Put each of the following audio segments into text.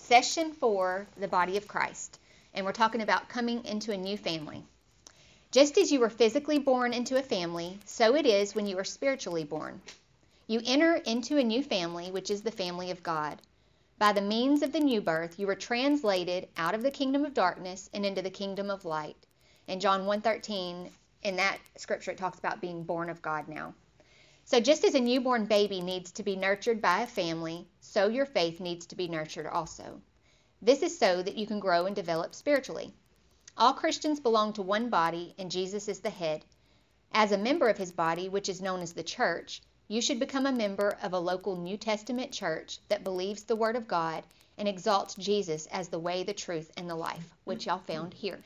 Session 4, the body of Christ. And we're talking about coming into a new family. Just as you were physically born into a family, so it is when you are spiritually born. You enter into a new family, which is the family of God. By the means of the new birth, you were translated out of the kingdom of darkness and into the kingdom of light. In John 1:13, in that scripture, it talks about being born of God now. So just as a newborn baby needs to be nurtured by a family, so your faith needs to be nurtured also. This is so that you can grow and develop spiritually. All Christians belong to one body, and Jesus is the head. As a member of his body, which is known as the church, you should become a member of a local New Testament church that believes the Word of God and exalts Jesus as the way, the truth, and the life, which y'all found here.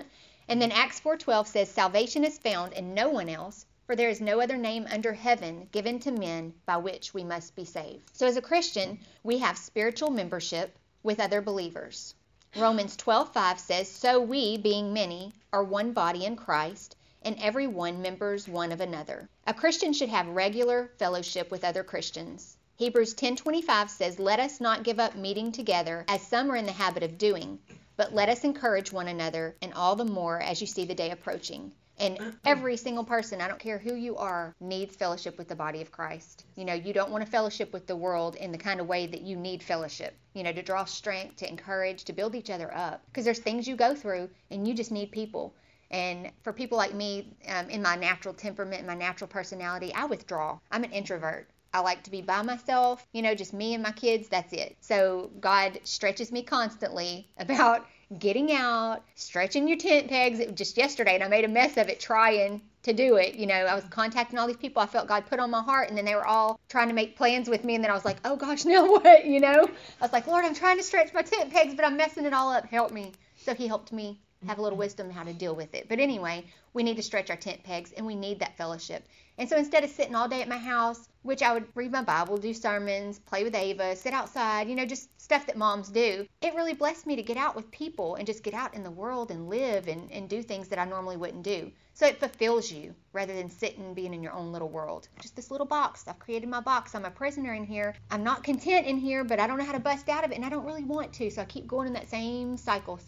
And then Acts 4:12 says, salvation is found in no one else, for there is no other name under heaven given to men by which we must be saved. So as a Christian, we have spiritual membership with other believers. Romans 12:5 says, so we, being many, are one body in Christ, and every one members one of another. A Christian should have regular fellowship with other Christians. Hebrews 10:25 says, let us not give up meeting together, as some are in the habit of doing, but let us encourage one another, and all the more as you see the day approaching. And every single person, I don't care who you are, needs fellowship with the body of Christ. You know, you don't want to fellowship with the world in the kind of way that you need fellowship, you know, to draw strength, to encourage, to build each other up. Because there's things you go through, and you just need people. And for people like me, in my natural temperament and my natural personality, I withdraw. I'm an introvert. I like to be by myself, you know, just me and my kids, that's it. So God stretches me constantly about getting out, stretching your tent pegs. Just yesterday, and I made a mess of it trying to do it. You know, I was contacting all these people I felt God put on my heart, and then they were all trying to make plans with me, and then I was like, oh gosh, now what, you know? I was like, Lord, I'm trying to stretch my tent pegs, but I'm messing it all up. Help me. So he helped me have a little wisdom how to deal with it. But anyway, we need to stretch our tent pegs, and we need that fellowship. And so instead of sitting all day at my house, which I would read my Bible, do sermons, play with Ava, sit outside, you know, just stuff that moms do, it really blessed me to get out with people and just get out in the world and live and do things that I normally wouldn't do. So it fulfills you rather than sitting being in your own little world. Just this little box. I've created my box. I'm a prisoner in here. I'm not content in here, but I don't know how to bust out of it, and I don't really want to. So I keep going in that same cycle.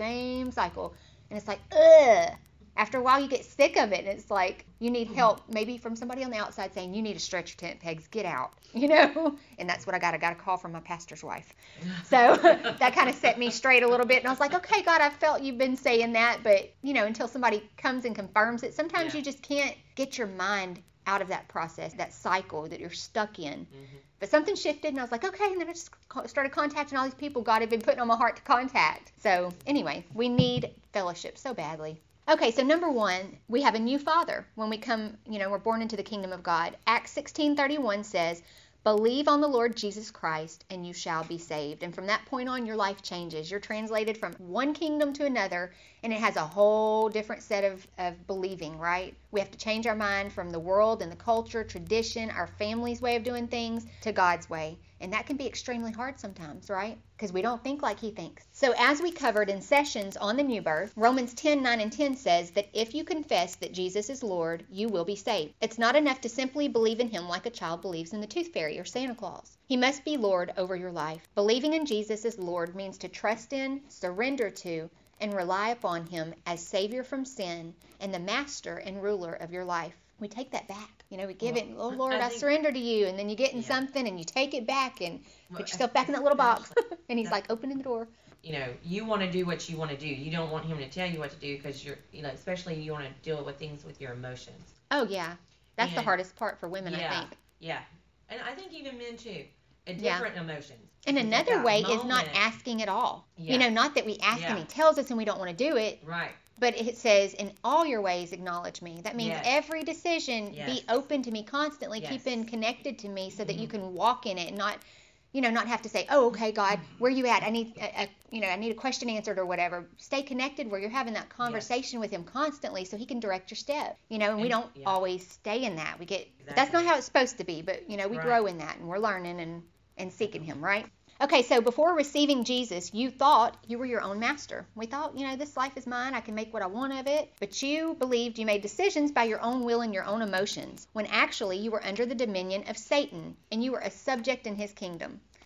And it's like, ugh. After a while, you get sick of it, and it's like you need help, maybe from somebody on the outside saying, you need to stretch your tent pegs, get out, you know? And that's what I got. I got a call from my pastor's wife. So that kind of set me straight a little bit, and I was like, okay, God, I felt you've been saying that, but, you know, until somebody comes and confirms it, sometimes you just can't get your mind out of that process, that cycle that you're stuck in. But something shifted, and I was like, okay, and then I just started contacting all these people God had been putting on my heart to contact. So anyway, we need fellowship so badly. Okay, so number one, we have a new father when we come, you know, we're born into the kingdom of God. Acts 16:31 says, believe on the Lord Jesus Christ and you shall be saved. And from that point on, your life changes. You're translated from one kingdom to another, and it has a whole different set of believing, right? We have to change our mind from the world and the culture, tradition, our family's way of doing things to God's way. And that can be extremely hard sometimes, right? Because we don't think like he thinks. So as we covered in sessions on the new birth, Romans 10:9-10 says that if you confess that Jesus is Lord, you will be saved. It's not enough to simply believe in him like a child believes in the tooth fairy or Santa Claus. He must be Lord over your life. Believing in Jesus as Lord means to trust in, surrender to, and rely upon him as Savior from sin and the master and ruler of your life. We take that back. You know, we give it, oh Lord, I surrender to you. And then you get in something and you take it back and put yourself back in that little box. And he's like, opening the door. You know, you want to do what you want to do. You don't want him to tell you what to do because you're, you know, especially you want to deal with things with your emotions. Oh, yeah. That's the hardest part for women, I think. Yeah. And I think even men too. Different emotions. And another way is not asking at all. Yeah. You know, not that we ask and he tells us and we don't want to do it. Right. But it says, in all your ways, acknowledge me. That means every decision, be open to me constantly, keeping connected to me so that you can walk in it and not, you know, not have to say, oh, okay, God, where you at? I need, I need a question answered or whatever. Stay connected where you're having that conversation with him constantly so he can direct your step. You know, and we don't always stay in that. We get, that's not how it's supposed to be, but, you know, we grow in that and we're learning and seeking him, right? Okay, so before receiving Jesus, you thought you were your own master. We thought, you know, this life is mine. I can make what I want of it. But you believed you made decisions by your own will and your own emotions, when actually you were under the dominion of Satan, and you were a subject in his kingdom.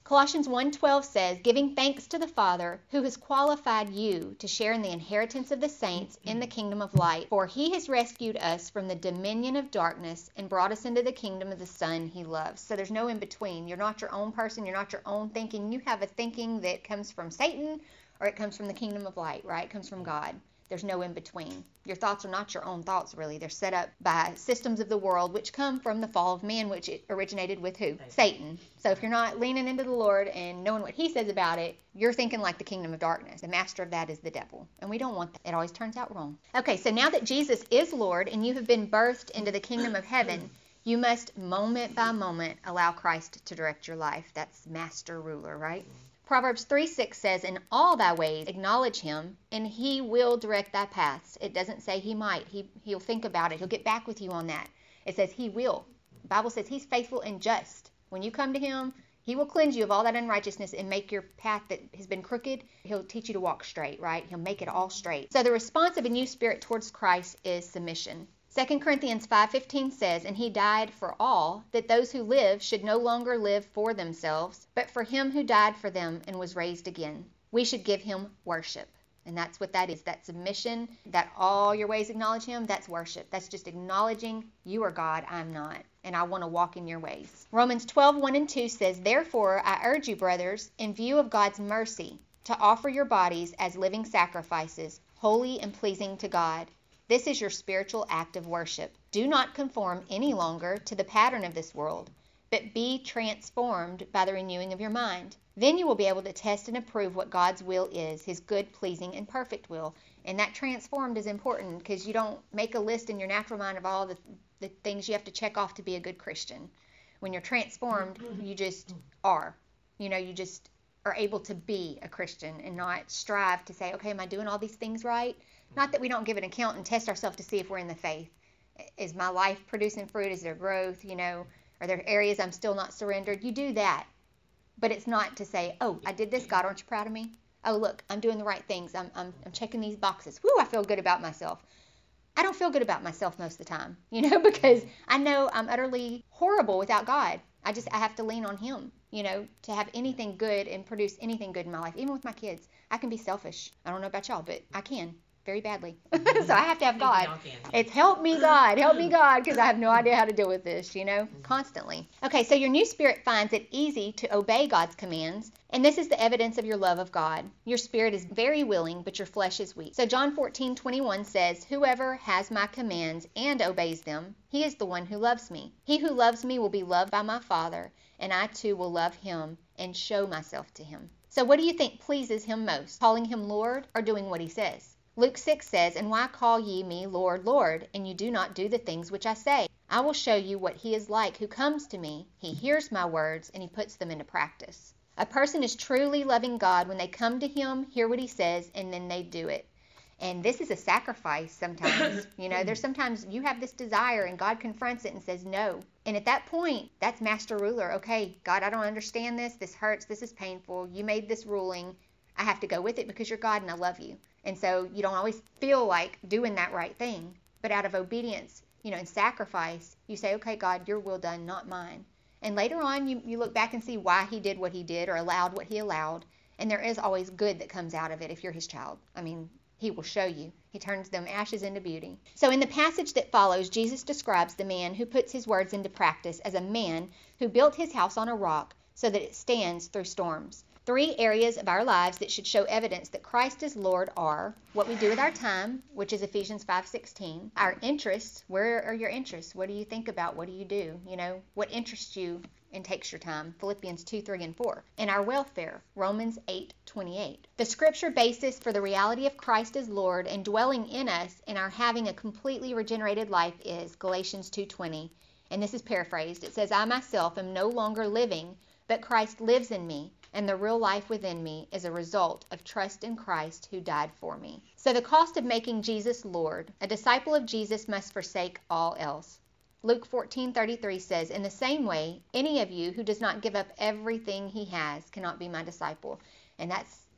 Colossians 1:12 says, giving thanks to the Father who has qualified you to share in the inheritance of the saints in the kingdom of light. For he has rescued us from the dominion of darkness and brought us into the kingdom of the Son he loves. So there's no in between. You're not your own person. You're not your own thinking. You have a thinking that comes from Satan or it comes from the kingdom of light, right? It comes from God. There's no in between. Your thoughts are not your own thoughts, really. They're set up by systems of the world which come from the fall of man, which it originated with who? Satan. So if you're not leaning into the Lord and knowing what he says about it, you're thinking like the kingdom of darkness. The master of that is the devil. And we don't want that. It always turns out wrong. Okay, so now that Jesus is Lord and you have been birthed into the kingdom of heaven, you must moment by moment allow Christ to direct your life. That's master ruler, right? Proverbs 3:6 says, in all thy ways acknowledge him, and he will direct thy paths. It doesn't say he might. He'll think about it. He'll get back with you on that. It says he will. The Bible says he's faithful and just. When you come to him, he will cleanse you of all that unrighteousness and make your path that has been crooked, he'll teach you to walk straight, right? He'll make it all straight. So the response of a new spirit towards Christ is submission. 2 Corinthians 5:15 says, and he died for all, that those who live should no longer live for themselves, but for him who died for them and was raised again. We should give him worship. And that's what that is, that submission, that all your ways acknowledge him, that's worship. That's just acknowledging you are God, I'm not, and I want to walk in your ways. Romans 12:1-2 says, therefore I urge you, brothers, in view of God's mercy, to offer your bodies as living sacrifices, holy and pleasing to God. This is your spiritual act of worship. Do not conform any longer to the pattern of this world, but be transformed by the renewing of your mind. Then you will be able to test and approve what God's will is, his good, pleasing, and perfect will. And that transformed is important because you don't make a list in your natural mind of all the things you have to check off to be a good Christian. When you're transformed, you just are. You just are able to be a Christian and not strive to say, okay, am I doing all these things right? Not that we don't give an account and test ourselves to see if we're in the faith. Is my life producing fruit? Is there growth? Are there areas I'm still not surrendered? You do that. But it's not to say, oh, I did this. God, aren't you proud of me? Oh, look, I'm doing the right things. I'm checking these boxes. Woo, I feel good about myself. I don't feel good about myself most of the time, because I know I'm utterly horrible without God. I have to lean on him, to have anything good and produce anything good in my life. Even with my kids, I can be selfish. I don't know about y'all, but I can. Very badly. So I have to have God. It's help me God, because I have no idea how to deal with this, constantly. Okay, so your new spirit finds it easy to obey God's commands, and this is the evidence of your love of God. Your spirit is very willing, but your flesh is weak. So John 14:21 says, whoever has my commands and obeys them, he is the one who loves me. He who loves me will be loved by my Father, and I too will love him and show myself to him. So what do you think pleases him most? Calling him Lord or doing what he says? Luke 6 says, and why call ye me Lord, Lord, and you do not do the things which I say? I will show you what he is like who comes to me. He hears my words, and he puts them into practice. A person is truly loving God when they come to him, hear what he says, and then they do it. And this is a sacrifice sometimes. There's sometimes you have this desire, and God confronts it and says no. And at that point, that's master ruler. Okay, God, I don't understand this. This hurts. This is painful. You made this ruling. I have to go with it because you're God and I love you. And so you don't always feel like doing that right thing. But out of obedience, and sacrifice, you say, okay, God, your will done, not mine. And later on, you look back and see why he did what he did or allowed what he allowed. And there is always good that comes out of it if you're his child. He will show you. He turns them ashes into beauty. So in the passage that follows, Jesus describes the man who puts his words into practice as a man who built his house on a rock so that it stands through storms. 3 areas of our lives that should show evidence that Christ is Lord are what we do with our time, which is Ephesians 5:16. Our interests, where are your interests? What do you think about? What do you do? What interests you and takes your time? Philippians 2:3-4. And our welfare, Romans 8:28. The scripture basis for the reality of Christ as Lord and dwelling in us and our having a completely regenerated life is Galatians 2:20. And this is paraphrased. It says, I myself am no longer living, but Christ lives in me. And the real life within me is a result of trust in Christ who died for me. So the cost of making Jesus Lord, a disciple of Jesus must forsake all else. Luke 14:33 says, in the same way, any of you who does not give up everything he has cannot be my disciple. And that's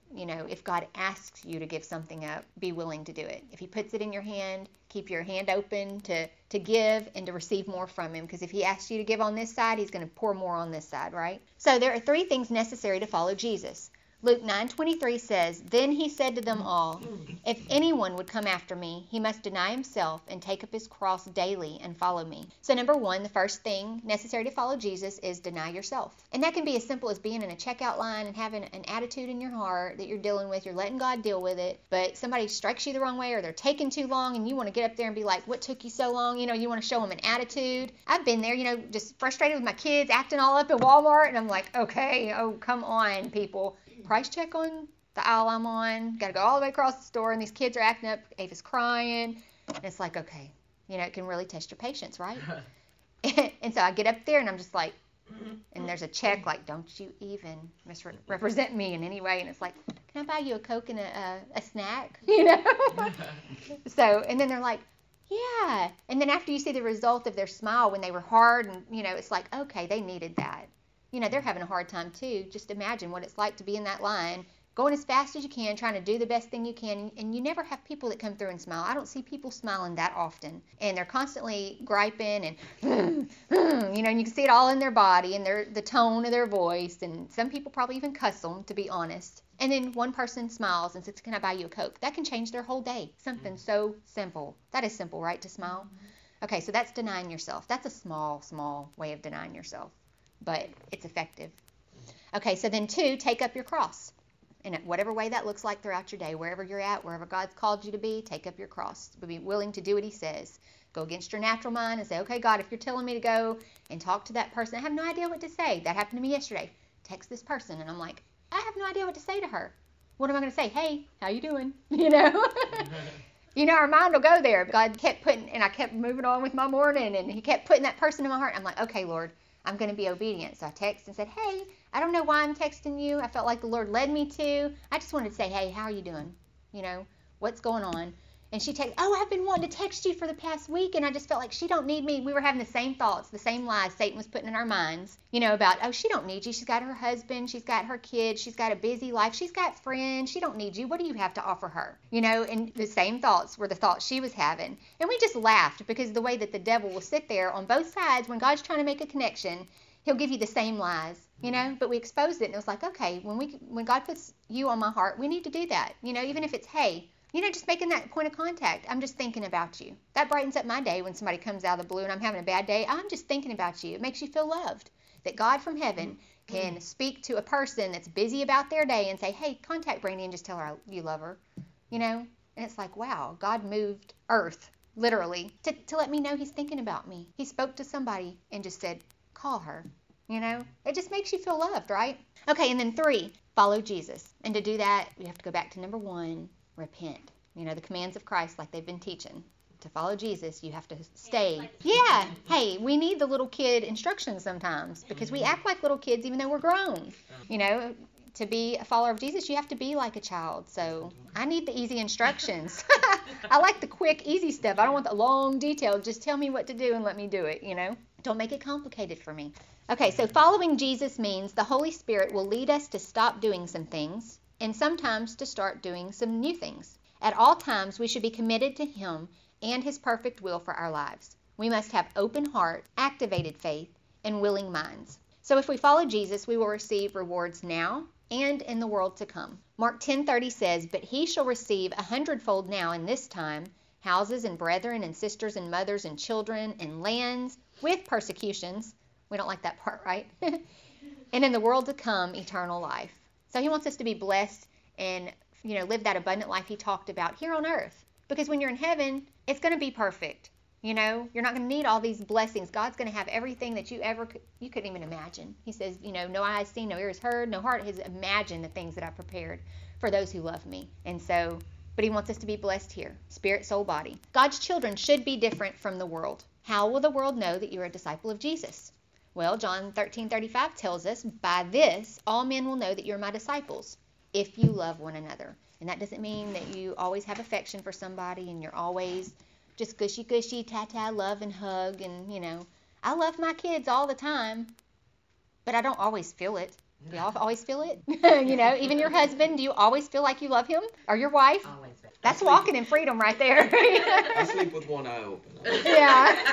if God asks you to give something up, be willing to do it. If he puts it in your hand, keep your hand open to give and to receive more from him. Because if he asks you to give on this side, he's going to pour more on this side, right? So there are 3 things necessary to follow Jesus. Luke 9:23 says, "Then he said to them all, if anyone would come after me, he must deny himself and take up his cross daily and follow me." So number 1, the first thing necessary to follow Jesus is deny yourself. And that can be as simple as being in a checkout line and having an attitude in your heart that you're dealing with. You're letting God deal with it, but somebody strikes you the wrong way or they're taking too long and you want to get up there and be like, "What took you so long?" You want to show them an attitude. I've been there, just frustrated with my kids acting all up at Walmart, and I'm like, okay, oh, come on, people. Price check on the aisle I'm on. Got to go all the way across the store, and these kids are acting up. Ava's crying. And it's like, okay, it can really test your patience, right? And so I get up there, and I'm just like, and there's a check like, "Don't you even misrepresent me in any way." And it's like, "Can I buy you a Coke and a snack?" So, and then they're like, "Yeah." And then after you see the result of their smile when they were hard, and, it's like, okay, they needed that. They're having a hard time too. Just imagine what it's like to be in that line, going as fast as you can, trying to do the best thing you can, and you never have people that come through and smile. I don't see people smiling that often, and they're constantly griping and, and you can see it all in their body and the tone of their voice, and some people probably even cuss them, to be honest. And then one person smiles and says, "Can I buy you a Coke?" That can change their whole day. Something so simple. That is simple, right, to smile? Okay, so that's denying yourself. That's a small, small way of denying yourself, but it's effective. Okay, so then 2, take up your cross. In whatever way that looks like throughout your day, wherever you're at, wherever God's called you to be, take up your cross. Be willing to do what he says. Go against your natural mind and say, "Okay, God, if you're telling me to go and talk to that person, I have no idea what to say." That happened to me yesterday. Text this person, and I'm like, I have no idea what to say to her. What am I going to say? "Hey, how you doing?" Our mind will go there. God kept and I kept moving on with my morning, and he kept putting that person in my heart. I'm like, okay, Lord, I'm going to be obedient. So I texted and said, "Hey, I don't know why I'm texting you. I felt like the Lord led me to. I just wanted to say, hey, how are you doing? What's going on?" And she texted, "Oh, I've been wanting to text you for the past week, and I just felt like she don't need me." We were having the same thoughts, the same lies Satan was putting in our minds, about, "Oh, she don't need you. She's got her husband. She's got her kids. She's got a busy life. She's got friends. She don't need you. What do you have to offer her?" And the same thoughts were the thoughts she was having. And we just laughed because the way that the devil will sit there on both sides when God's trying to make a connection, he'll give you the same lies, but we exposed it, and it was like, okay, when God puts you on my heart, we need to do that, even if it's, hey, just making that point of contact. I'm just thinking about you. That brightens up my day when somebody comes out of the blue and I'm having a bad day. I'm just thinking about you. It makes you feel loved. That God from heaven can speak to a person that's busy about their day and say, "Hey, contact Brandy and just tell her you love her." And it's like, wow, God moved earth, literally, to let me know he's thinking about me. He spoke to somebody and just said, "Call her." It just makes you feel loved, right? Okay, and then 3, follow Jesus. And to do that, we have to go back to number 1, repent. The commands of Christ, like they've been teaching. To follow Jesus, you have to stay. Yeah. Hey, we need the little kid instructions sometimes because we act like little kids even though we're grown. To be a follower of Jesus, you have to be like a child. So I need the easy instructions. I like the quick, easy stuff. I don't want the long detail. Just tell me what to do and let me do it, Don't make it complicated for me. Okay, so following Jesus means the Holy Spirit will lead us to stop doing some things and sometimes to start doing some new things. At all times, we should be committed to him and his perfect will for our lives. We must have open heart, activated faith, and willing minds. So if we follow Jesus, we will receive rewards now and in the world to come. Mark 10:30 says, "But he shall receive 100-fold now in this time, houses and brethren and sisters and mothers and children and lands with persecutions." We don't like that part, right? "And in the world to come, eternal life." So he wants us to be blessed and, live that abundant life he talked about here on earth. Because when you're in heaven, it's going to be perfect. You're not going to need all these blessings. God's going to have everything that you couldn't even imagine. He says, no eye has seen, no ear has heard, no heart has imagined the things that I've prepared for those who love me. And so, but he wants us to be blessed here, spirit, soul, body. God's children should be different from the world. How will the world know that you're a disciple of Jesus? Well, John 13:35 tells us, "By this, all men will know that you're my disciples, if you love one another." And that doesn't mean that you always have affection for somebody and you're always just gushy, ta-ta, love and hug. And, I love my kids all the time, but I don't always feel it. Do y'all always feel it? Even your husband, do you always feel like you love him? Or your wife? Always. That's walking in freedom right there. I sleep with one eye open. Yeah.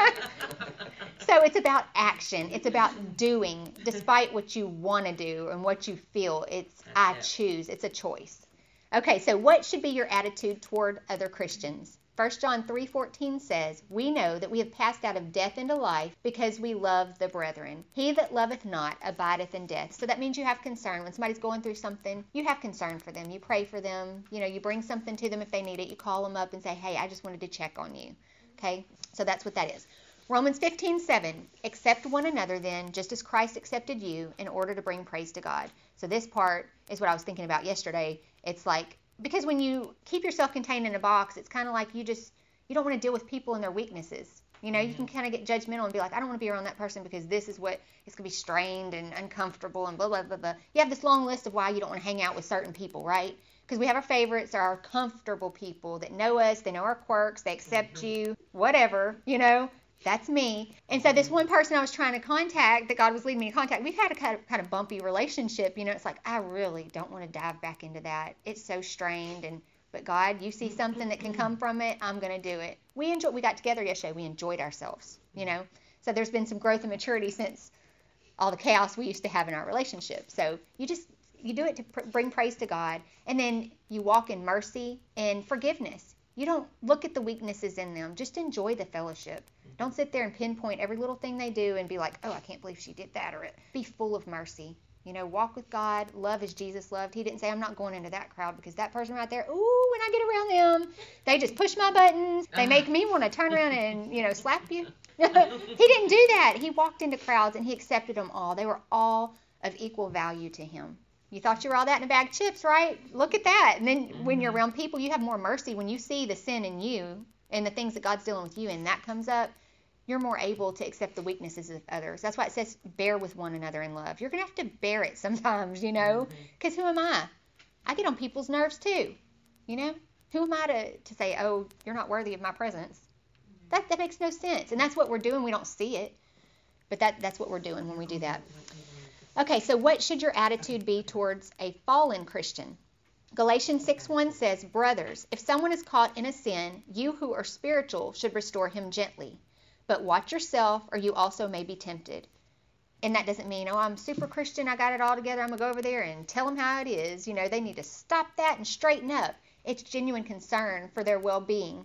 So it's about action. It's about doing, despite what you want to do and what you feel. I choose. It's a choice. Okay, so what should be your attitude toward other Christians? 1 John 3:14 says, "We know that we have passed out of death into life because we love the brethren. He that loveth not abideth in death." So that means you have concern. When somebody's going through something, you have concern for them. You pray for them. You bring something to them if they need it. You call them up and say, "Hey, I just wanted to check on you." Okay, so that's what that is. Romans 15:7, "Accept one another then, just as Christ accepted you, in order to bring praise to God." So this part is what I was thinking about yesterday. It's like, because when you keep yourself contained in a box, it's kind of like you don't want to deal with people and their weaknesses. You can kind of get judgmental and be like, I don't want to be around that person because this is what, it's going to be strained and uncomfortable and blah, blah, blah, blah. You have this long list of why you don't want to hang out with certain people, right? Because we have our favorites, our comfortable people that know us, they know our quirks, they accept you, whatever, That's me. And so this one person I was trying to contact, that God was leading me to contact, we've had a kind of bumpy relationship. It's like, I really don't want to dive back into that. It's so strained. But God, you see something that can come from it, I'm going to do it. We got together yesterday. We enjoyed ourselves, So there's been some growth and maturity since all the chaos we used to have in our relationship. So you do it to bring praise to God. And then you walk in mercy and forgiveness. You don't look at the weaknesses in them. Just enjoy the fellowship. Don't sit there and pinpoint every little thing they do and be like, oh, I can't believe she did that. Or be full of mercy. Walk with God. Love as Jesus loved. He didn't say, I'm not going into that crowd because that person right there, ooh, when I get around them, they just push my buttons. They make me want to turn around and, slap you. He didn't do that. He walked into crowds and he accepted them all. They were all of equal value to him. You thought you were all that in a bag of chips, right? Look at that. And then when you're around people, you have more mercy. When you see the sin in you and the things that God's dealing with you and that comes up, you're more able to accept the weaknesses of others. That's why it says bear with one another in love. You're going to have to bear it sometimes, because who am I? I get on people's nerves too, Who am I to say, oh, you're not worthy of my presence? That makes no sense. And that's what we're doing. We don't see it, but that's what we're doing when we do that. Okay, so what should your attitude be towards a fallen Christian? Galatians 6:1 says, "Brothers, if someone is caught in a sin, you who are spiritual should restore him gently. But watch yourself, or you also may be tempted." And that doesn't mean, oh, I'm super Christian, I got it all together, I'm going to go over there and tell them how it is. They need to stop that and straighten up. It's genuine concern for their well-being.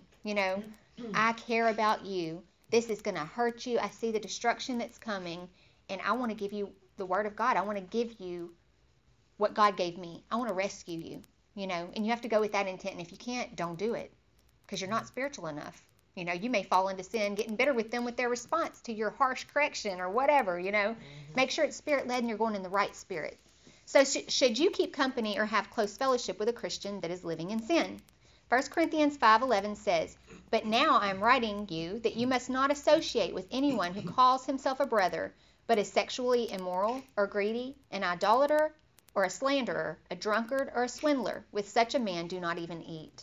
I care about you. This is going to hurt you. I see the destruction that's coming, and I want to give you the Word of God. I want to give you what God gave me. I want to rescue you, and you have to go with that intent. And if you can't, don't do it because you're not spiritual enough. You may fall into sin, getting bitter with them with their response to your harsh correction or whatever, Make sure it's spirit-led and you're going in the right spirit. So should you keep company or have close fellowship with a Christian that is living in sin? 1 Corinthians 5:11 says, "But now I am writing you that you must not associate with anyone who calls himself a brother, but is sexually immoral or greedy, an idolater or a slanderer, a drunkard or a swindler. With such a man do not even eat."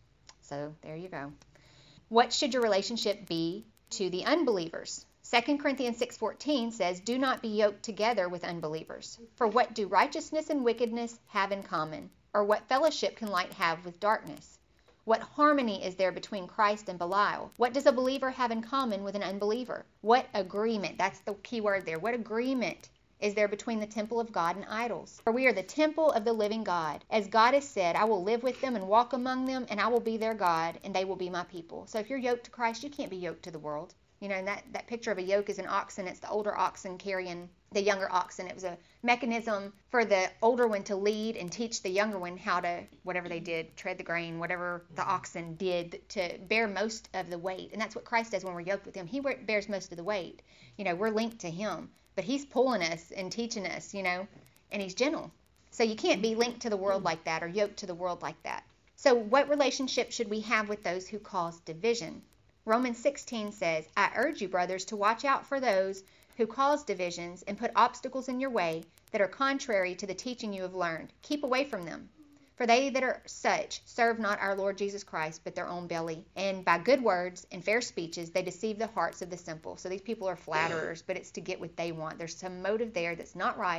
So there you go. What should your relationship be to the unbelievers? 2 Corinthians 6:14 says, "Do not be yoked together with unbelievers. For what do righteousness and wickedness have in common? Or what fellowship can light have with darkness? What harmony is there between Christ and Belial? What does a believer have in common with an unbeliever? What agreement," that's the key word there, "what agreement is there between the temple of God and idols? For we are the temple of the living God. As God has said, I will live with them and walk among them, and I will be their God, and they will be my people." So if you're yoked to Christ, you can't be yoked to the world. And that picture of a yoke is an oxen. It's the older oxen carrying the younger oxen. It was a mechanism for the older one to lead and teach the younger one how to, whatever they did, tread the grain, whatever the oxen did to bear most of the weight. And that's what Christ does when we're yoked with him. He bears most of the weight. We're linked to him, but he's pulling us and teaching us, and he's gentle. So you can't be linked to the world like that or yoked to the world like that. So what relationship should we have with those who cause division? Romans 16 says, "I urge you, brothers, to watch out for those who cause divisions and put obstacles in your way that are contrary to the teaching you have learned. Keep away from them. For they that are such serve not our Lord Jesus Christ, but their own belly. And by good words and fair speeches they deceive the hearts of the simple." So these people are flatterers, but it's to get what they want. There's some motive there that's not right,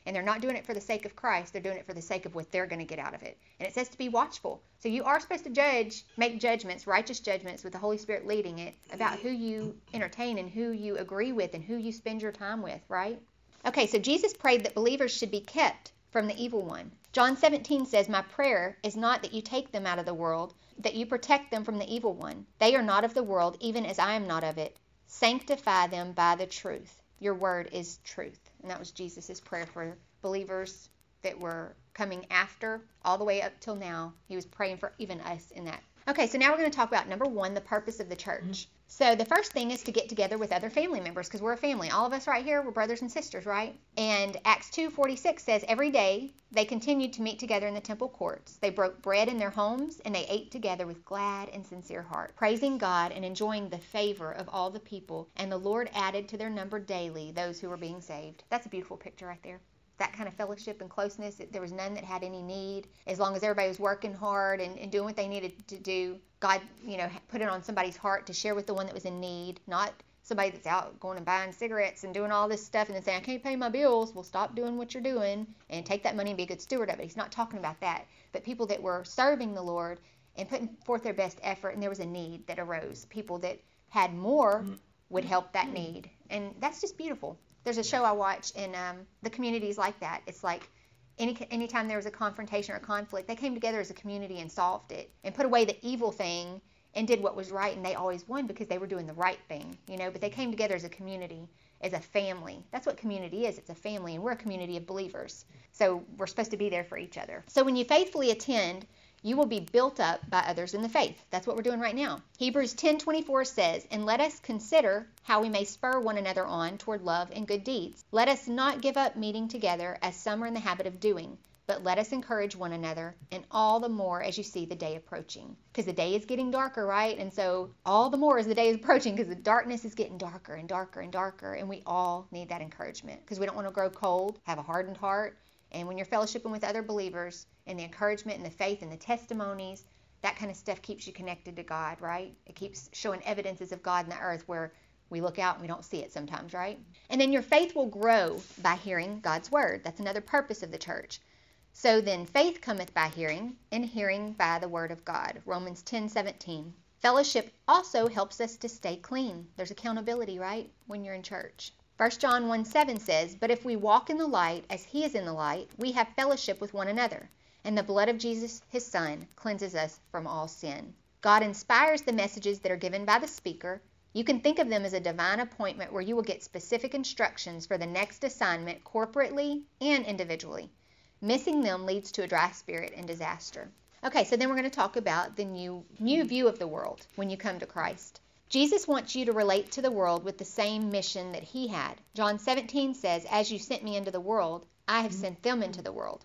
And they're not doing it for the sake of Christ. They're doing it for the sake of what they're going to get out of it. And it says to be watchful. So you are supposed to make judgments, righteous judgments with the Holy Spirit leading it about who you entertain and who you agree with and who you spend your time with, right? Okay, so Jesus prayed that believers should be kept from the evil one. John 17 says, my prayer is not that you take them out of the world, that you protect them from the evil one. They are not of the world, even as I am not of it. Sanctify them by the truth. Your word is truth. And that was Jesus' prayer for believers that were coming after, all the way up till now. He was praying for even us in that. Okay, so now we're going to talk about, number one, the purpose of the church. So the first thing is to get together with other family members, because we're a family. All of us right here, we're brothers and sisters, right? And Acts 2:46 says, every day they continued to meet together in the temple courts. They broke bread in their homes, and they ate together with glad and sincere heart, praising God and enjoying the favor of all the people. And the Lord added to their number daily those who were being saved. That's a beautiful picture right there. That kind of fellowship and closeness. There was none that had any need. As long as everybody was working hard and doing what they needed to do, God, put it on somebody's heart to share with the one that was in need, not somebody that's out going and buying cigarettes and doing all this stuff and then saying, I can't pay my bills. Well, stop doing what you're doing and take that money and be a good steward of it. He's not talking about that. But people that were serving the Lord and putting forth their best effort, and there was a need that arose. People that had more would help that need. And that's just beautiful. There's a show I watch, and the communities like that. It's like anytime there was a confrontation or a conflict, they came together as a community and solved it and put away the evil thing and did what was right, and they always won because they were doing the right thing, but they came together as a community, as a family. That's what community is. It's a family, and we're a community of believers. So we're supposed to be there for each other. So when you faithfully attend, you will be built up by others in the faith. That's what we're doing right now. Hebrews 10:24 says, and let us consider how we may spur one another on toward love and good deeds. Let us not give up meeting together as some are in the habit of doing, but let us encourage one another, and all the more as you see the day approaching. Because the day is getting darker, right? And so all the more as the day is approaching, because the darkness is getting darker and darker and darker, and we all need that encouragement because we don't want to grow cold, have a hardened heart. And when you're fellowshipping with other believers, and the encouragement and the faith and the testimonies, that kind of stuff keeps you connected to God, right? It keeps showing evidences of God in the earth where we look out and we don't see it sometimes, right? And then your faith will grow by hearing God's word. That's another purpose of the church. So then faith cometh by hearing, and hearing by the word of God. Romans 10:17. Fellowship also helps us to stay clean. There's accountability, right, when you're in church. 1 John 1:7 says, but if we walk in the light as he is in the light, we have fellowship with one another, and the blood of Jesus, his son, cleanses us from all sin. God inspires the messages that are given by the speaker. You can think of them as a divine appointment where you will get specific instructions for the next assignment corporately and individually. Missing them leads to a dry spirit and disaster. Okay, so then we're going to talk about the new view of the world when you come to Christ. Jesus wants you to relate to the world with the same mission that he had. John 17 says, as you sent me into the world, I have sent them into the world.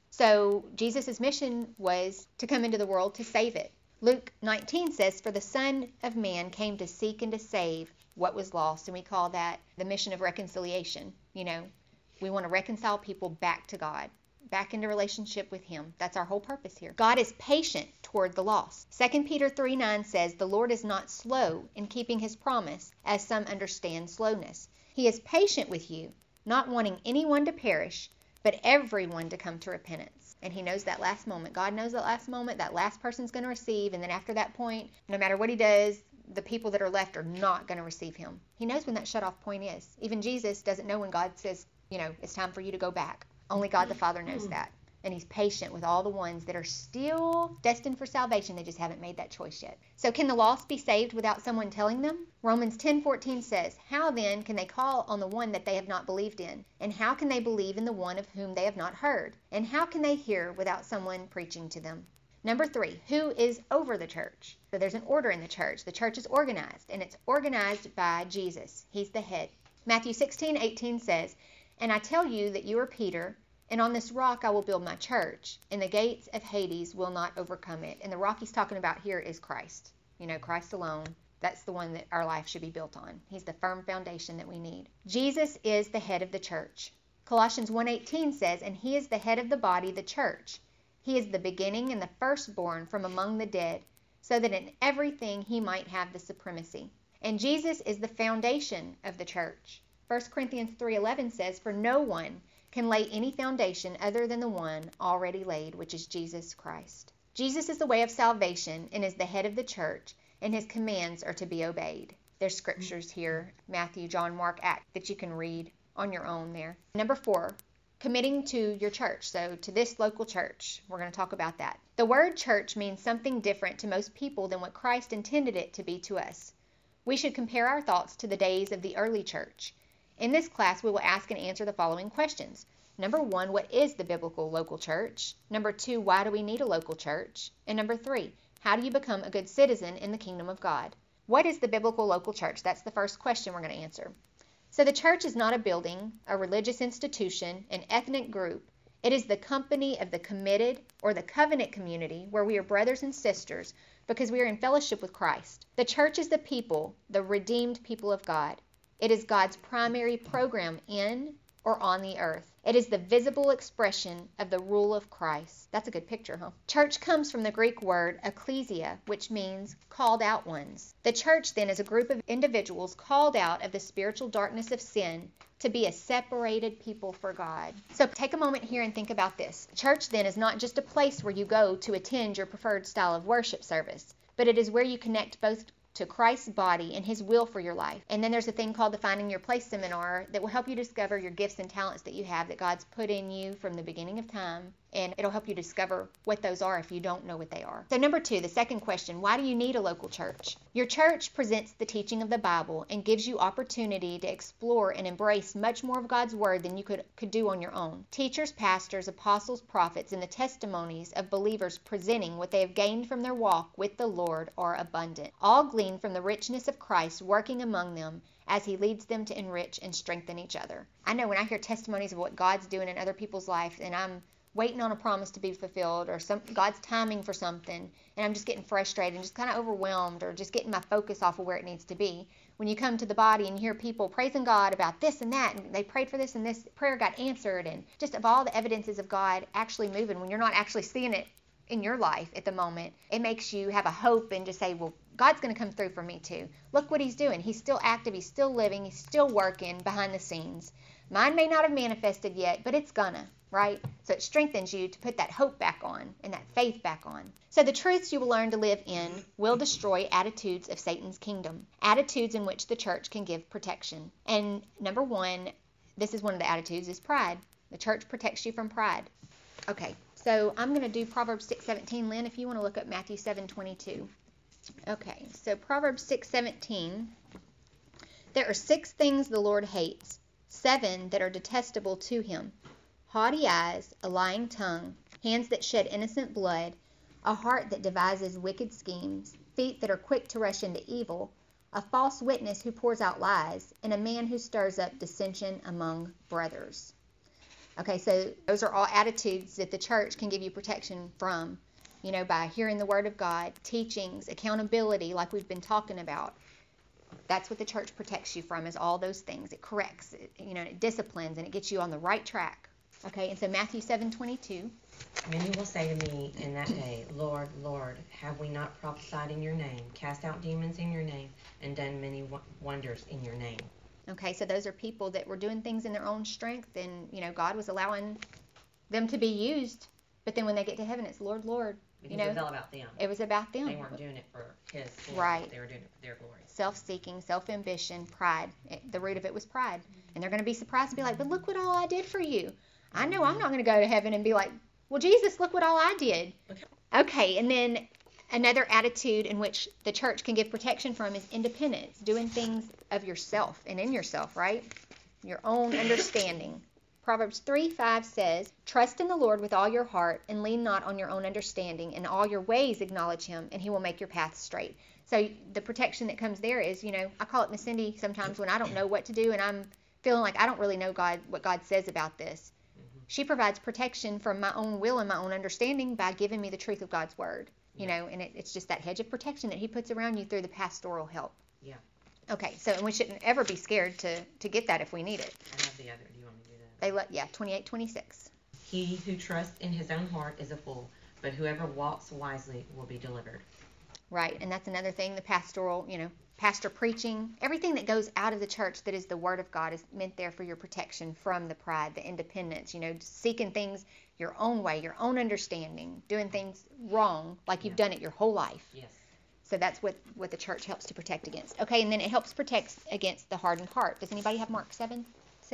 So Jesus' mission was to come into the world to save it. Luke 19 says, for the Son of Man came to seek and to save what was lost. And we call that the mission of reconciliation. We want to reconcile people back to God, back into relationship with him. That's our whole purpose here. God is patient toward the lost. 2 Peter 3:9 says, the Lord is not slow in keeping his promise, as some understand slowness. He is patient with you, not wanting anyone to perish, but everyone to come to repentance. And he knows that last moment. God knows that last moment, that last person's going to receive. And then after that point, no matter what he does, the people that are left are not going to receive him. He knows when that shut-off point is. Even Jesus doesn't know when God says, it's time for you to go back. Only God the Father knows that. And he's patient with all the ones that are still destined for salvation. They just haven't made that choice yet. So can the lost be saved without someone telling them? Romans 10:14 says, how then can they call on the one that they have not believed in? And how can they believe in the one of whom they have not heard? And how can they hear without someone preaching to them? Number 3, who is over the church? So there's an order in the church. The church is organized, and it's organized by Jesus. He's the head. Matthew 16:18 says, and I tell you that you are Peter, and on this rock I will build my church, and the gates of Hades will not overcome it. And the rock he's talking about here is Christ. Christ alone. That's the one that our life should be built on. He's the firm foundation that we need. Jesus is the head of the church. Colossians 1:18 says, and he is the head of the body, the church. He is the beginning and the firstborn from among the dead, so that in everything he might have the supremacy. And Jesus is the foundation of the church. 1 Corinthians 3:11 says, for no one can lay any foundation other than the one already laid, which is Jesus Christ. Jesus is the way of salvation and is the head of the church, and his commands are to be obeyed. There's scriptures here, Matthew, John, Mark, Acts, that you can read on your own there. Number 4, committing to your church, so to this local church. We're going to talk about that. The word church means something different to most people than what Christ intended it to be to us. We should compare our thoughts to the days of the early church. In this class, we will ask and answer the following questions. Number 1, what is the biblical local church? Number 2, why do we need a local church? And number 3, how do you become a good citizen in the kingdom of God? What is the biblical local church? That's the first question we're going to answer. So the church is not a building, a religious institution, an ethnic group. It is the company of the committed or the covenant community where we are brothers and sisters because we are in fellowship with Christ. The church is the people, the redeemed people of God. It is God's primary program in or on the earth. It is the visible expression of the rule of Christ. That's a good picture, huh? Church comes from the Greek word ecclesia, which means called out ones. The church then is a group of individuals called out of the spiritual darkness of sin to be a separated people for God. So take a moment here and think about this. Church then is not just a place where you go to attend your preferred style of worship service, but it is where you connect both to Christ's body and his will for your life. And then there's a thing called the Finding Your Place seminar that will help you discover your gifts and talents that you have that God's put in you from the beginning of time. And it'll help you discover what those are if you don't know what they are. So number 2, the second question, why do you need a local church? Your church presents the teaching of the Bible and gives you opportunity to explore and embrace much more of God's word than you could do on your own. Teachers, pastors, apostles, prophets, and the testimonies of believers presenting what they have gained from their walk with the Lord are abundant, all gleaned from the richness of Christ working among them as he leads them to enrich and strengthen each other. I know when I hear testimonies of what God's doing in other people's life and I'm waiting on a promise to be fulfilled or God's timing for something, and I'm just getting frustrated and just kind of overwhelmed or just getting my focus off of where it needs to be. When you come to the body and you hear people praising God about this and that, and they prayed for this and this prayer got answered, and just of all the evidences of God actually moving, when you're not actually seeing it in your life at the moment, it makes you have a hope and just say, well, God's going to come through for me too. Look what he's doing. He's still active. He's still living. He's still working behind the scenes. Mine may not have manifested yet, but it's gonna, right? So it strengthens you to put that hope back on and that faith back on. So the truths you will learn to live in will destroy attitudes of Satan's kingdom, attitudes in which the church can give protection. And number 1, this is one of the attitudes, is pride. The church protects you from pride. Okay, so I'm going to do Proverbs 6:17. Lynn, if you want to look up Matthew 7:22. Okay, so Proverbs 6:17. There are 6 things the Lord hates, 7 that are detestable to him: haughty eyes, a lying tongue, hands that shed innocent blood, a heart that devises wicked schemes, feet that are quick to rush into evil, a false witness who pours out lies, and a man who stirs up dissension among brothers. Okay, so those are all attitudes that the church can give you protection from, by hearing the word of God, teachings, accountability, like we've been talking about. That's what the church protects you from, is all those things. It corrects, it disciplines, and it gets you on the right track. Okay, and so Matthew 7:22. Many will say to me in that day, Lord, Lord, have we not prophesied in your name, cast out demons in your name, and done many wonders in your name? Okay, so those are people that were doing things in their own strength, and, God was allowing them to be used. But then when they get to heaven, it's Lord, Lord. Because it was all about them. It was about them. They weren't doing it for his glory. Right. They were doing it for their glory. Self-seeking, self-ambition, pride. The root of it was pride. And they're going to be surprised and be like, but look what all I did for you. I know I'm not going to go to heaven and be like, well, Jesus, look what all I did. Okay, and then another attitude in which the church can give protection from is independence, doing things of yourself and in yourself, right? Your own understanding. Proverbs 3:5 says, trust in the Lord with all your heart and lean not on your own understanding. In all your ways acknowledge him and he will make your path straight. So the protection that comes there is, I call it Miss Cindy sometimes when I don't know what to do and I'm feeling like I don't really know what God says about this. She provides protection from my own will and my own understanding by giving me the truth of God's word, and it's just that hedge of protection that he puts around you through the pastoral help. Yeah. Okay, so and we shouldn't ever be scared to get that if we need it. I have the other. Do you want me to do that? 28:26. He who trusts in his own heart is a fool, but whoever walks wisely will be delivered. Right, and that's another thing, the pastoral, pastor preaching, everything that goes out of the church that is the word of God is meant there for your protection from the pride, the independence, seeking things your own way, your own understanding, doing things wrong like you've done it your whole life. Yes. So that's what the church helps to protect against. Okay, and then it helps protect against the hardened heart. Does anybody have Mark 7:6?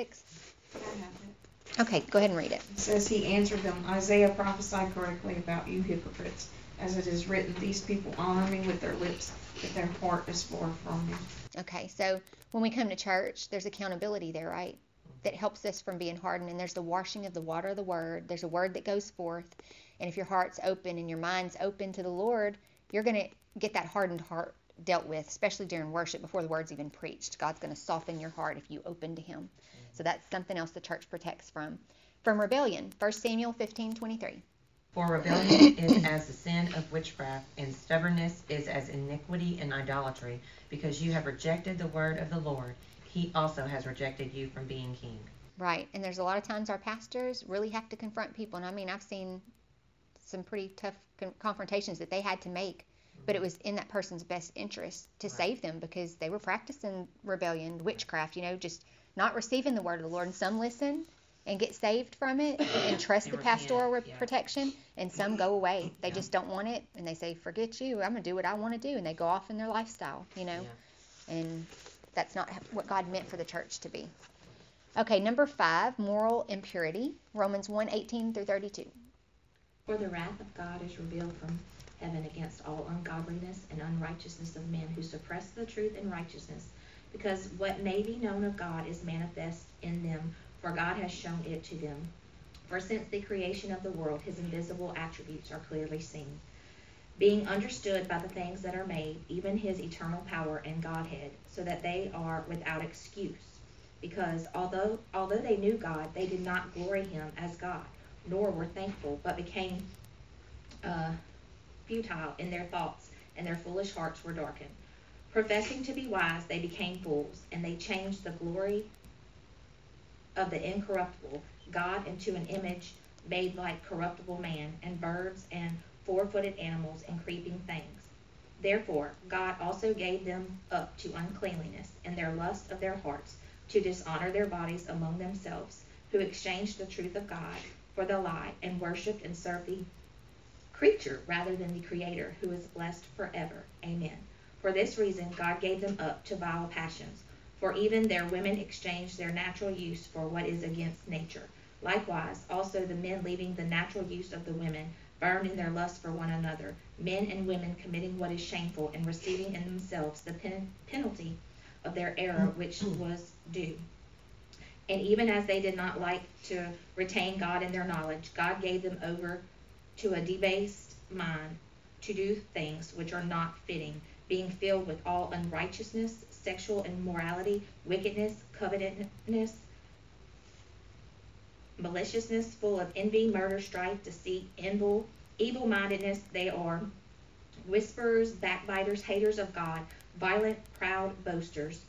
I have it. Okay, go ahead and read it. It says, he answered them, Isaiah prophesied correctly about you hypocrites. As it is written, these people honor me with their lips, but their heart is far from me. Okay, so when we come to church, there's accountability there, right? That helps us from being hardened. And there's the washing of the water of the word. There's a word that goes forth. And if your heart's open and your mind's open to the Lord, you're going to get that hardened heart dealt with, especially during worship before the word's even preached. God's going to soften your heart if you open to him. So that's something else the church protects from. From rebellion, 1 Samuel 15:23. For rebellion is as the sin of witchcraft, and stubbornness is as iniquity and idolatry, because you have rejected the word of the Lord. He also has rejected you from being king. Right, and there's a lot of times our pastors really have to confront people. And I mean, I've seen some pretty tough confrontations that they had to make, but it was in that person's best interest to save them because they were practicing rebellion, witchcraft, just not receiving the word of the Lord. And some listen and get saved from it and trust the pastoral protection, and some go away. They just don't want it, and they say, forget you, I'm going to do what I want to do, and they go off in their lifestyle, and that's not what God meant for the church to be. Okay, number 5, moral impurity, Romans 1:18-32. For the wrath of God is revealed from heaven against all ungodliness and unrighteousness of men who suppress the truth in righteousness, because what may be known of God is manifest in them, for God has shown it to them. For since the creation of the world, his invisible attributes are clearly seen, being understood by the things that are made, even his eternal power and Godhead, so that they are without excuse. Because although they knew God, they did not glory him as God, nor were thankful, but became futile in their thoughts, and their foolish hearts were darkened. Professing to be wise, they became fools, and they changed the glory of the incorruptible God into an image made like corruptible man, and birds, and four-footed animals, and creeping things. Therefore God also gave them up to uncleanliness, and their lust of their hearts, to dishonor their bodies among themselves, who exchanged the truth of God for the lie, and worshipped and served the creature rather than the Creator, who is blessed forever. Amen. For this reason God gave them up to vile passions. For even their women exchanged their natural use for what is against nature. Likewise, also the men, leaving the natural use of the women, burned in their lust for one another, men and women committing what is shameful, and receiving in themselves the penalty of their error which was due. And even as they did not like to retain God in their knowledge, God gave them over to a debased mind to do things which are not fitting, being filled with all unrighteousness, sexual immorality, wickedness, covetousness, maliciousness, full of envy, murder, strife, deceit, evil-mindedness. They are whisperers, backbiters, haters of God, violent, proud, boasters,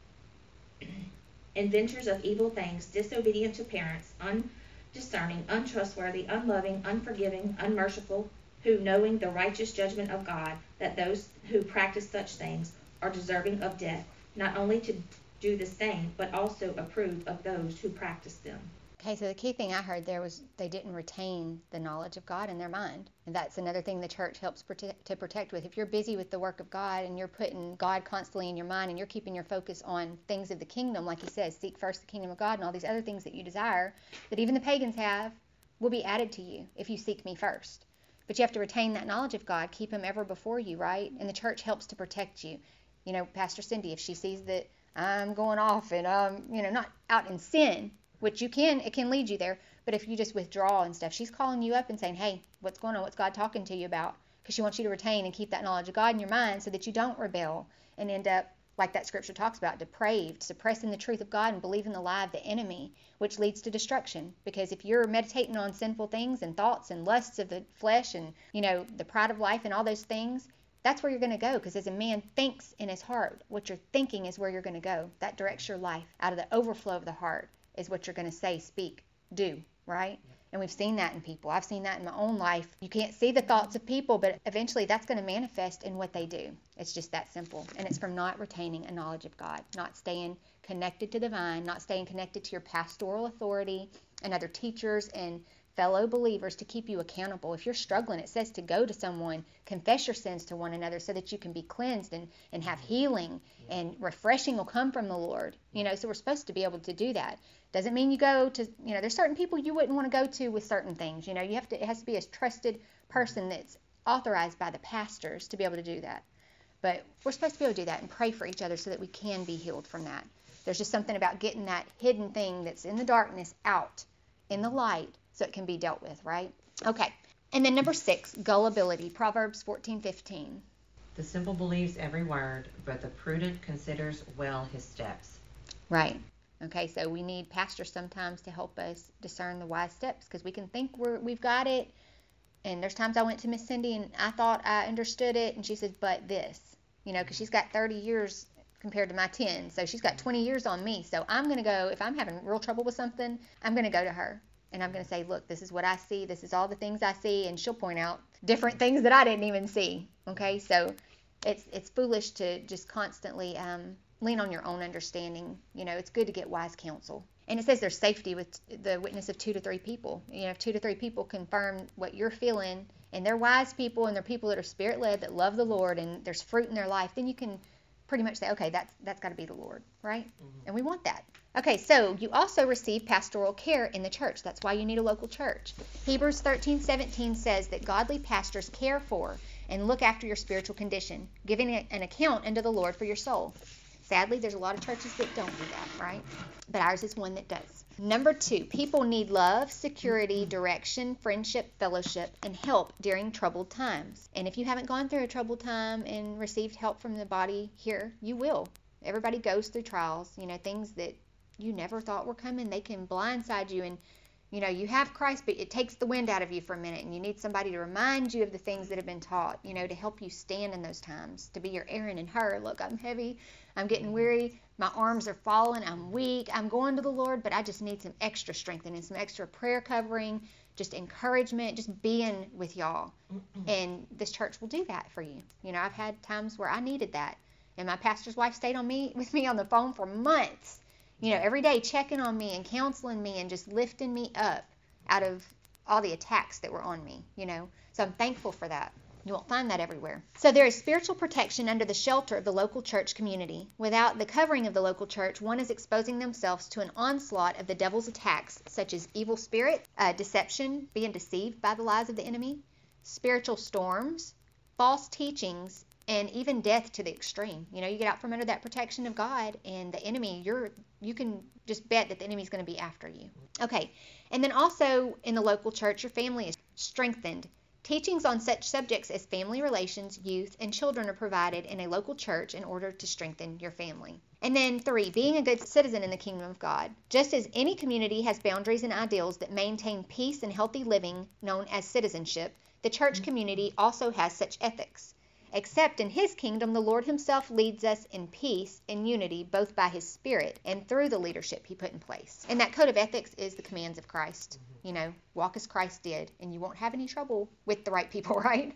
inventors of evil things, disobedient to parents, undiscerning, untrustworthy, unloving, unforgiving, unmerciful, who, knowing the righteous judgment of God, that those who practice such things are deserving of death, not only to do the same, but also approve of those who practice them. Okay, so the key thing I heard there was they didn't retain the knowledge of God in their mind. And that's another thing the church helps to protect with. If you're busy with the work of God and you're putting God constantly in your mind and you're keeping your focus on things of the kingdom, like he says, seek first the kingdom of God and all these other things that you desire, that even the pagans have, will be added to you if you seek me first. But you have to retain that knowledge of God, keep him ever before you, right? And the church helps to protect you. Pastor Cindy, if she sees that I'm going off and not out in sin, which it can lead you there, but if you just withdraw and stuff, she's calling you up and saying, hey, what's going on? What's God talking to you about? Because she wants you to retain and keep that knowledge of God in your mind so that you don't rebel and end up, like that scripture talks about, depraved, suppressing the truth of God and believing the lie of the enemy, which leads to destruction. Because if you're meditating on sinful things and thoughts and lusts of the flesh and, the pride of life and all those things, that's where you're going to go. Because as a man thinks in his heart, what you're thinking is where you're going to go. That directs your life. Out of the overflow of the heart is what you're going to say, speak, do, right? And we've seen that in people. I've seen that in my own life. You can't see the thoughts of people, but eventually that's going to manifest in what they do. It's just that simple. And it's from not retaining a knowledge of God, not staying connected to the vine, not staying connected to your pastoral authority and other teachers and fellow believers to keep you accountable. If you're struggling, it says to go to someone, confess your sins to one another so that you can be cleansed and have healing, and refreshing will come from the Lord. So we're supposed to be able to do that. Doesn't mean you go to, there's certain people you wouldn't want to go to with certain things. It has to be a trusted person that's authorized by the pastors to be able to do that. But we're supposed to be able to do that and pray for each other so that we can be healed from that. There's just something about getting that hidden thing that's in the darkness out in the light so it can be dealt with, right? Okay. And then number 6, gullibility, Proverbs 14:15. The simple believes every word, but the prudent considers well his steps. Right. Okay, so we need pastors sometimes to help us discern the wise steps, because we can think we've got it. And there's times I went to Miss Cindy and I thought I understood it, and she says, but this, because she's got 30 years compared to my 10. So she's got 20 years on me. So I'm going to go, if I'm having real trouble with something, I'm going to go to her. And I'm going to say, look, this is what I see. This is all the things I see. And she'll point out different things that I didn't even see. Okay, so it's foolish to just constantly lean on your own understanding. It's good to get wise counsel. And it says there's safety with the witness of 2 to 3 people. If 2 to 3 people confirm what you're feeling, and they're wise people, and they're people that are spirit-led, that love the Lord, and there's fruit in their life, then you can pretty much say, okay, that's got to be the Lord, right? Mm-hmm. And we want that. Okay, so you also receive pastoral care in the church. That's why you need a local church. Hebrews 13:17 says that godly pastors care for and look after your spiritual condition, giving an account unto the Lord for your soul. Sadly, there's a lot of churches that don't do that, right? But ours is one that does. Number 2, people need love, security, direction, friendship, fellowship, and help during troubled times. And if you haven't gone through a troubled time and received help from the body here, you will. Everybody goes through trials, things that you never thought were coming. They can blindside you, and you have Christ, but it takes the wind out of you for a minute, and you need somebody to remind you of the things that have been taught, to help you stand in those times, to be your Aaron and Hur. Look, I'm heavy, I'm getting weary, my arms are falling, I'm weak, I'm going to the Lord, but I just need some extra strengthening, some extra prayer covering, just encouragement, just being with y'all. And this church will do that for you. I've had times where I needed that, and my pastor's wife stayed with me on the phone for months. Every day checking on me and counseling me and just lifting me up out of all the attacks that were on me, So I'm thankful for that. You won't find that everywhere. So there is spiritual protection under the shelter of the local church community. Without the covering of the local church, one is exposing themselves to an onslaught of the devil's attacks, such as evil spirit, deception, being deceived by the lies of the enemy, spiritual storms, false teachings, and even death to the extreme. You get out from under that protection of God, and the enemy, you can just bet that the enemy's going to be after you. Okay, and then also in the local church, your family is strengthened. Teachings on such subjects as family relations, youth, and children are provided in a local church in order to strengthen your family. And then 3, being a good citizen in the kingdom of God. Just as any community has boundaries and ideals that maintain peace and healthy living known as citizenship, the church community also has such ethics. Except in his kingdom, the Lord himself leads us in peace and unity, both by his Spirit and through the leadership he put in place. And that code of ethics is the commands of Christ. Walk as Christ did, and you won't have any trouble with the right people, right?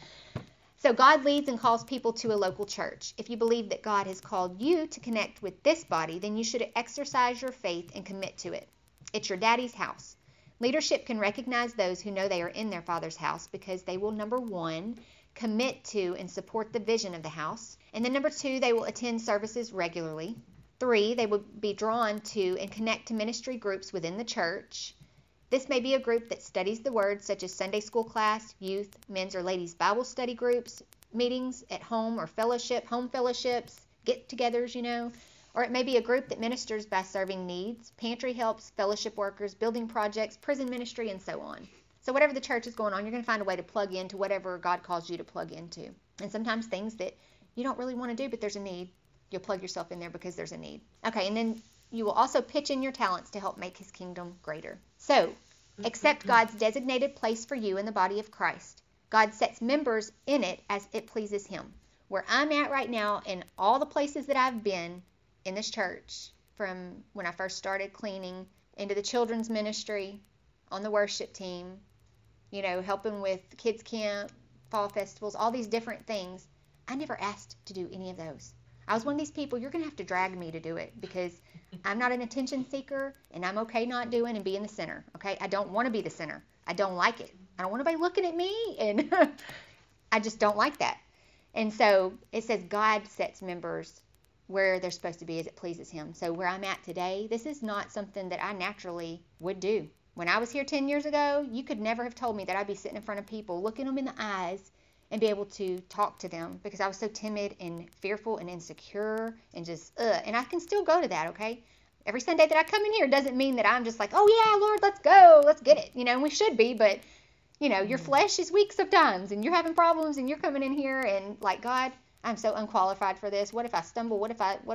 So God leads and calls people to a local church. If you believe that God has called you to connect with this body, then you should exercise your faith and commit to it. It's your daddy's house. Leadership can recognize those who know they are in their father's house because they will, number 1, commit to and support the vision of the house. And then number 2, they will attend services regularly. 3, they will be drawn to and connect to ministry groups within the church. This may be a group that studies the word, such as Sunday school class, youth, men's or ladies' Bible study groups, meetings at home or fellowship, home fellowships, get-togethers, Or it may be a group that ministers by serving needs, pantry helps, fellowship workers, building projects, prison ministry, and so on. So whatever the church is going on, you're going to find a way to plug into whatever God calls you to plug into. And sometimes things that you don't really want to do, but there's a need, you'll plug yourself in there because there's a need. Okay, and then you will also pitch in your talents to help make his kingdom greater. So, accept God's designated place for you in the body of Christ. God sets members in it as it pleases him. Where I'm at right now, in all the places that I've been in this church, from when I first started cleaning, into the children's ministry, on the worship team, you know, helping with kids camp, fall festivals, all these different things. I never asked to do any of those. I was one of these people, you're going to have to drag me to do it because I'm not an attention seeker and I'm okay not doing and being the center. Okay? I don't want to be the center. I don't like it. I don't want anybody looking at me, and I just don't like that. And so it says God sets members where they're supposed to be as it pleases him. So where I'm at today, this is not something that I naturally would do. When I was here 10 years ago, you could never have told me that I'd be sitting in front of people, looking them in the eyes, and be able to talk to them because I was so timid and fearful and insecure and just, and I can still go to that, okay? Every Sunday that I come in here doesn't mean that I'm just like, oh yeah, Lord, let's go, let's get it. You know, and we should be, but, you know, your flesh is weak sometimes and you're having problems and you're coming in here and like, God, I'm so unqualified for this. What if I stumble? What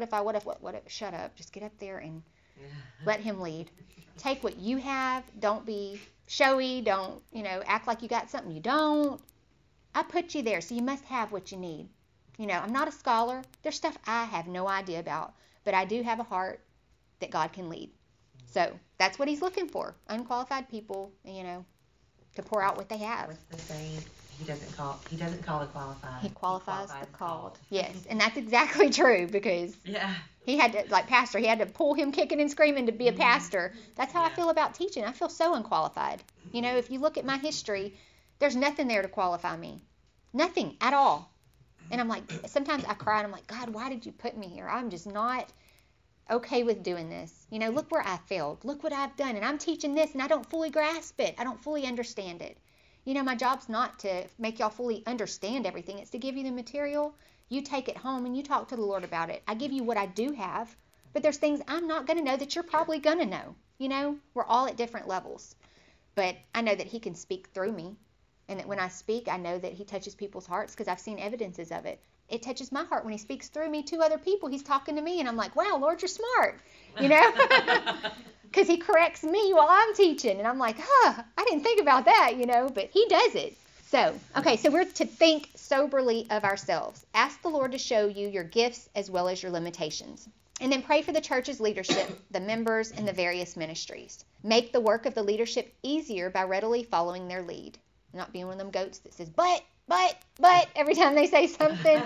if, shut up. Just get up there and let him lead. Take what you have. Don't be showy. Don't, you know, act like you got something you don't. I put you there, so you must have what you need. You know, I'm not a scholar. There's stuff I have no idea about, but I do have a heart that God can lead. So that's what he's looking for. Unqualified people, you know, to pour out what they have. What's the saying? He doesn't call the qualified. He qualifies the called. Yes, and that's exactly true because he had to, like pastor, he had to pull him kicking and screaming to be a pastor. That's how I feel about teaching. I feel so unqualified. You know, if you look at my history, there's nothing there to qualify me. Nothing at all. And I'm like, sometimes I cry and I'm like, God, why did you put me here? I'm just not okay with doing this. You know, look where I failed. Look what I've done. And I'm teaching this and I don't fully grasp it. I don't fully understand it. You know, my job's not to make y'all fully understand everything. It's to give you the material. You take it home and you talk to the Lord about it. I give you what I do have, but there's things I'm not going to know that you're probably going to know. You know, we're all at different levels. But I know that he can speak through me. And that when I speak, I know that he touches people's hearts because I've seen evidences of it. It touches my heart when he speaks through me to other people. He's talking to me and I'm like, wow, Lord, you're smart, you know, because he corrects me while I'm teaching. And I'm like, I didn't think about that, you know, but he does it. So, okay, so we're to think soberly of ourselves. Ask the Lord to show you your gifts as well as your limitations. And then pray for the church's leadership, the members, and the various ministries. Make the work of the leadership easier by readily following their lead. Not being one of them goats that says, but, every time they say something.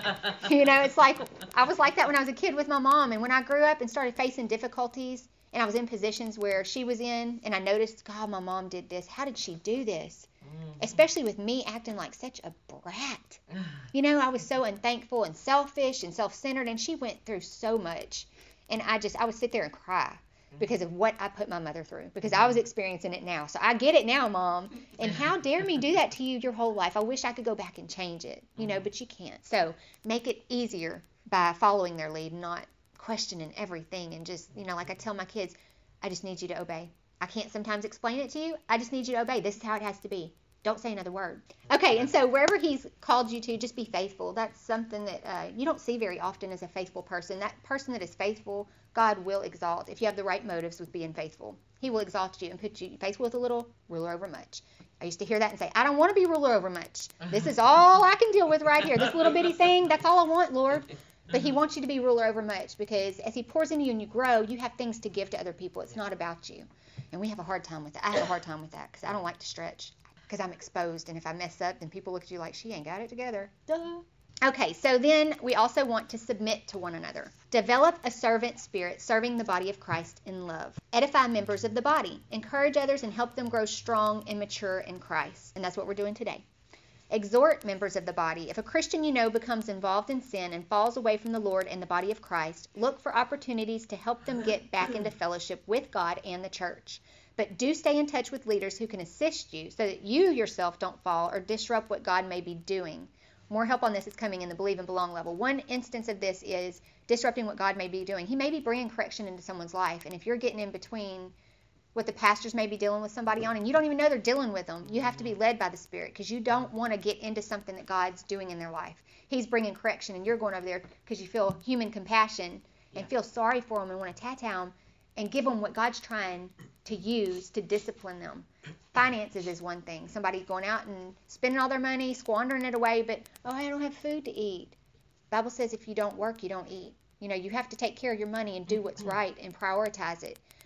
You know, it's like, I was like that when I was a kid with my mom. And when I grew up and started facing difficulties, and I was in positions where she was in, and I noticed, God, my mom did this. How did she do this? Especially with me acting like such a brat. You know, I was so unthankful and selfish and self-centered, and she went through so much. And I would sit there and cry because of what I put my mother through, because I was experiencing it now. So I get it now, Mom. And how dare me do that to you your whole life? I wish I could go back and change it, you know, but you can't. So make it easier by following their lead, not questioning everything. And just, you know, like I tell my kids, I just need you to obey. I can't sometimes explain it to you. I just need you to obey. This is how it has to be. Don't say another word. Okay, and so wherever he's called you to, just be faithful. That's something that you don't see very often as a faithful person. That person that is faithful, God will exalt. If you have the right motives with being faithful, he will exalt you and put you faithful with a little, ruler over much. I used to hear that and say, I don't want to be ruler over much. This is all I can deal with right here. This little bitty thing, that's all I want, Lord. But he wants you to be ruler over much, because as he pours into you and you grow, you have things to give to other people. It's not about you. And we have a hard time with that. I have a hard time with that because I don't like to stretch, because I'm exposed, and if I mess up, then people look at you like, she ain't got it together. Duh. Okay, so then we also want to submit to one another. Develop a servant spirit, serving the body of Christ in love. Edify members of the body. Encourage others and help them grow strong and mature in Christ. And that's what we're doing today. Exhort members of the body. If a Christian you know becomes involved in sin and falls away from the Lord and the body of Christ, look for opportunities to help them get back into fellowship with God and the church. But do stay in touch with leaders who can assist you so that you yourself don't fall or disrupt what God may be doing. More help on this is coming in the Believe and Belong level. One instance of this is disrupting what God may be doing. He may be bringing correction into someone's life, and if you're getting in between what the pastors may be dealing with somebody on, and you don't even know they're dealing with them, you have to be led by the Spirit, because you don't want to get into something that God's doing in their life. He's bringing correction, and you're going over there because you feel human compassion and feel sorry for them and want to tata them and give them what God's trying to use to discipline them. Finances is one thing. Somebody going out and spending all their money, squandering it away, but, oh, I don't have food to eat. The Bible says if you don't work, you don't eat. You know, you have to take care of your money and do what's right and prioritize it.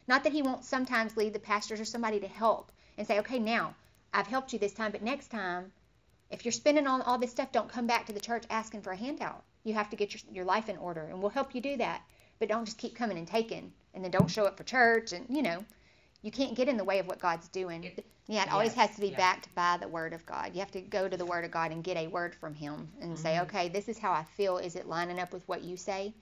Not that he won't sometimes lead the pastors or somebody to help and say, okay, now I've helped you this time, but next time, if you're spending on all this stuff, don't come back to the church asking for a handout. You have to get your life in order, and we'll help you do that. But don't just keep coming and taking, and then don't show up for church, and you can't get in the way of what God's doing. It always has to be backed by the Word of God. You have to go to the Word of God and get a word from Him and say, okay, this is how I feel. Is it lining up with what you say?